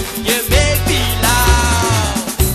you make me loud.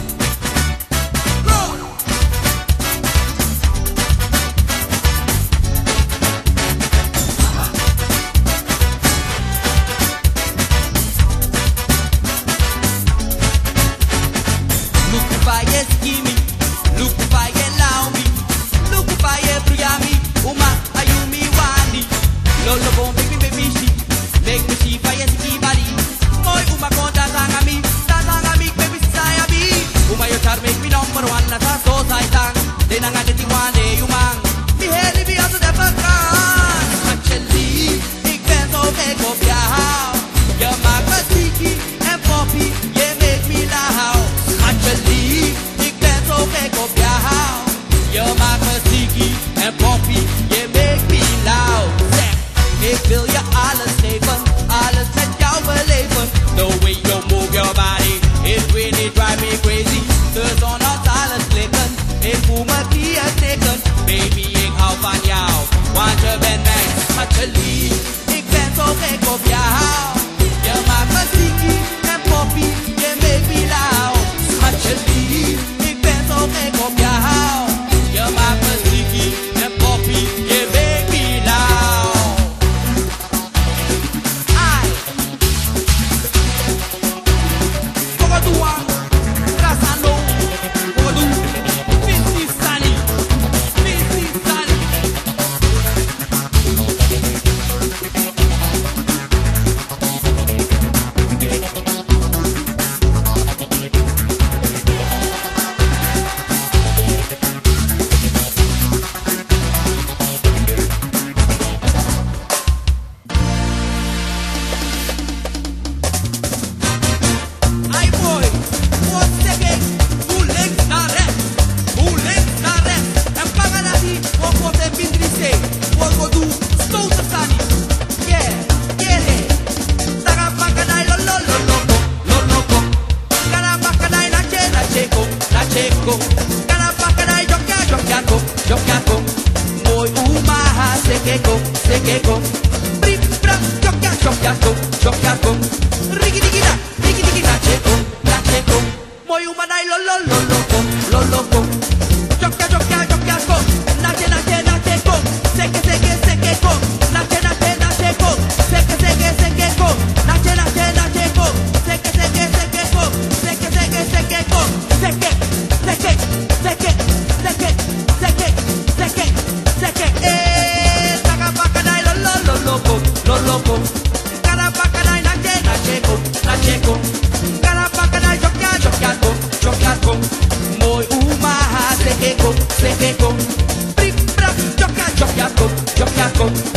Look if I scheme, look if I allow me, look if I priyami, uma ayumi wani, lolo bon baby she, make me see fire ski body, moy uma konta tangami baby sayabi, uma yo char make me number one na sa so saitang, denang ada tiwane umang, mi heli bi aso de bakan, actually, ik ben zo gek op jou, je maakt me sticky en poppy, je make me loud. Actually, ik ben zo gek op jou. Je maakt me sticky en poppy, je make me loud. Zeg, ik wil je alles geven, alles met jou beleven. The way you move your body, it really drive me crazy. De zon als alles klikken, ik voel me hier steken. Baby, ik hou van jou, want je bent mijn. Actually, ik ben zo gek op jou. Je maakt me sticky en poppy, je make me loud. Actually, ik ben zo gek op jou. Je maakt me sticky en poppy, je make me loud. Ai, Kogadua, Rasano, Kogadu, Missy Sunny. Ai boy, você vem, o leque na rap, é paga na ri, o poder pindrice, o godu, estou tassani, taga paga dai lo cara paga dai na checo, cara paga dai jocchiaco, moi uma sequeco, brim bram jocchiaco, rigidigi na checo, moi uma dai lo loco, jocchiaco, nache, sequeco, nache, sequeco, taga paga dai lo loco, cara paga dai na checo, cara paga dai jocchiaco, moi uma sequeco, brim bram jocchiaco.